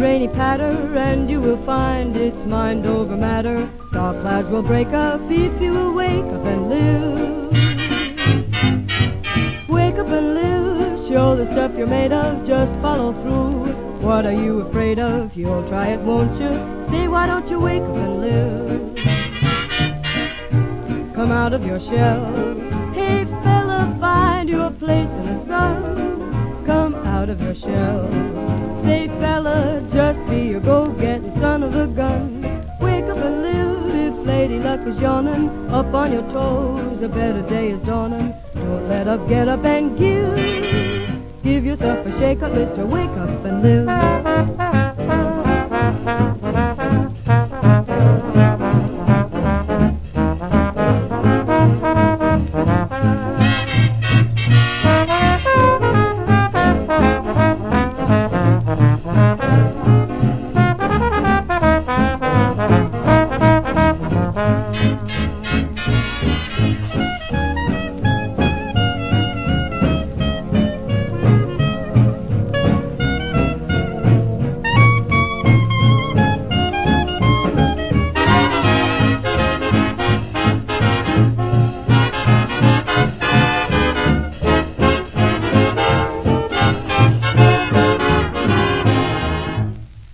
rainy patter, and you will find it's mind over matter. Dark clouds will break up if you will wake up and live. Wake up and live, show the stuff you're made of, just follow through. What are you afraid of? You'll try it, won't you? Say, why don't you wake up and live? Come out of your shell. Hey fella, find your place in the sun. Come out of your shell. Say fella, just be a go-getting son of a gun. Wake up and live if lady luck is yawning. Up on your toes, a better day is dawning. Don't let up, get up and give yourself a shake-up, mister, wake up and live.